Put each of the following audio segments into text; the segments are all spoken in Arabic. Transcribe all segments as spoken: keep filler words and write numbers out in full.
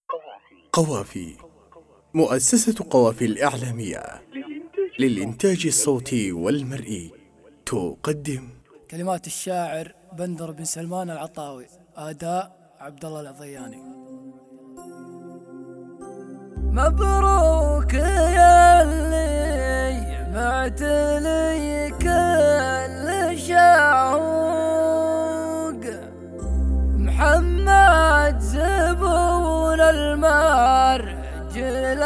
قوافي، مؤسسة قوافي الإعلامية للإنتاج الصوتي والمرئي تقدم كلمات الشاعر بندر بن سلمان العطاوي، أداء عبد الله العضياني. مبروك يا اللي بعت لي كل شوق، محمد زبون المرجل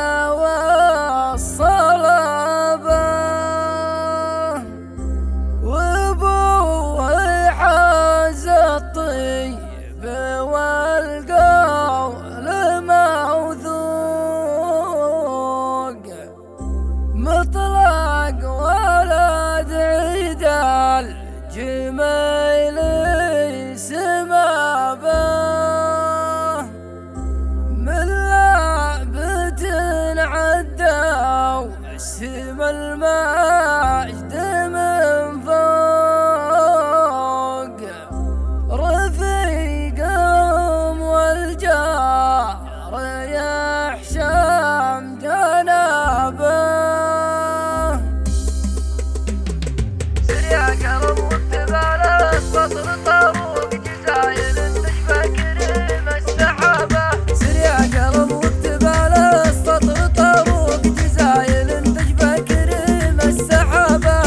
والصلابة، وابوه حاز الطيب والقول موثوق، مطلق ولد عيد الجميل سما به، من لعبة عدوا اسم المجد من فوق، رفيقهم والجار يحشم جنابه، سريع قلب واقتبال السطر طاروق جزايل النجفة كريم السحابة، سريع قلب واقتبال السطر طاروق جزايل النجفة كريم السحابة،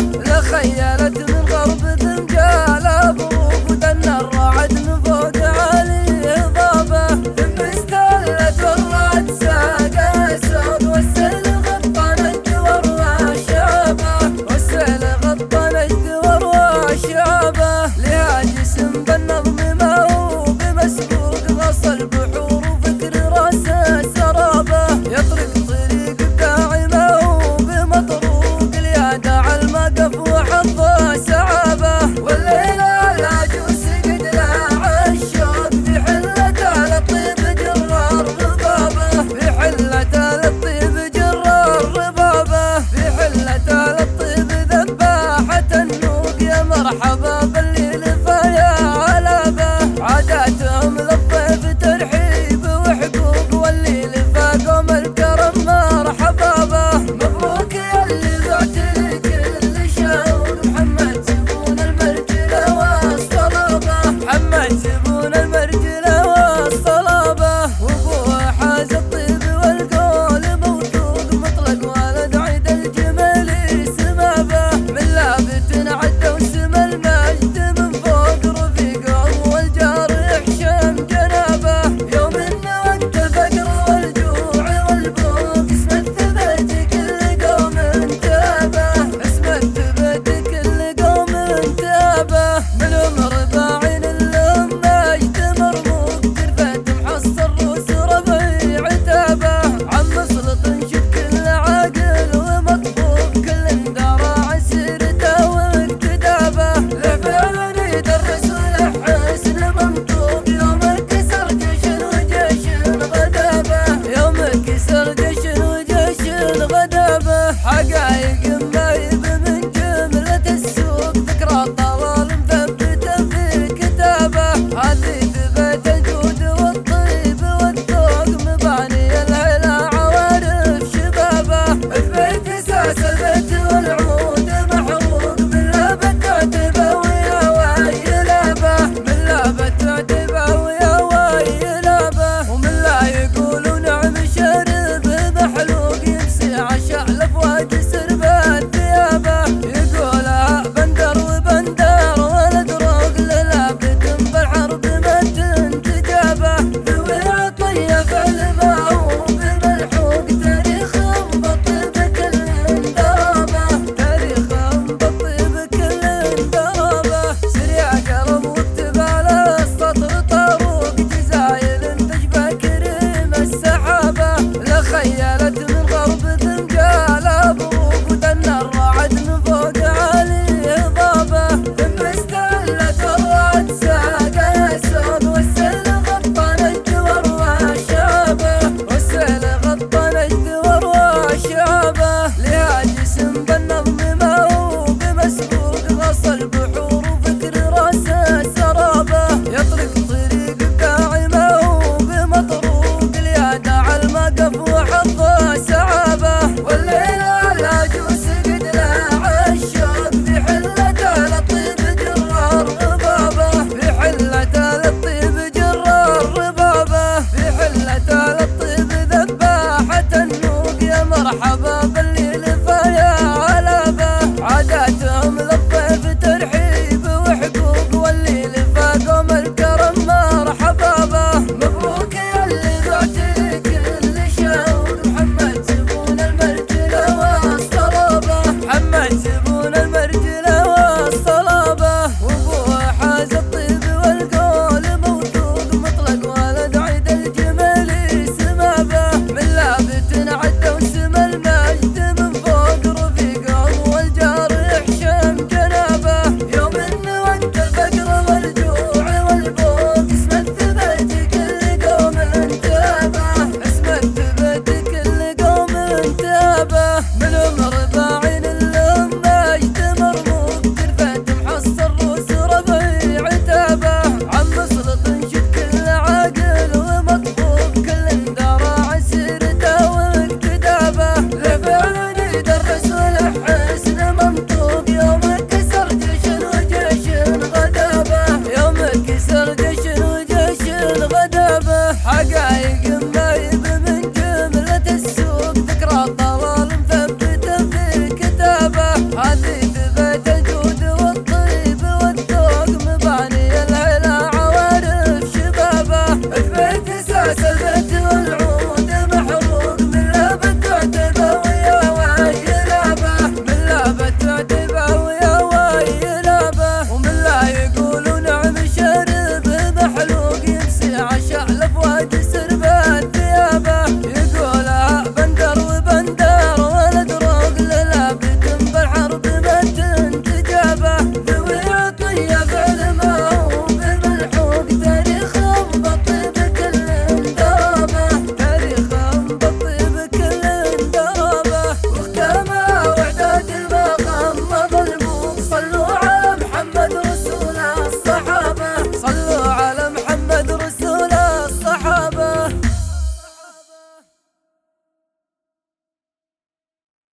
حلت على الطيب ذباحة النوق يا مرحبا باللي لفايا علبه عاداتهم للضيف ترحيب وحقوق واللي لفا قوم الكرم مرحبا به مبروك يا اللي بعتي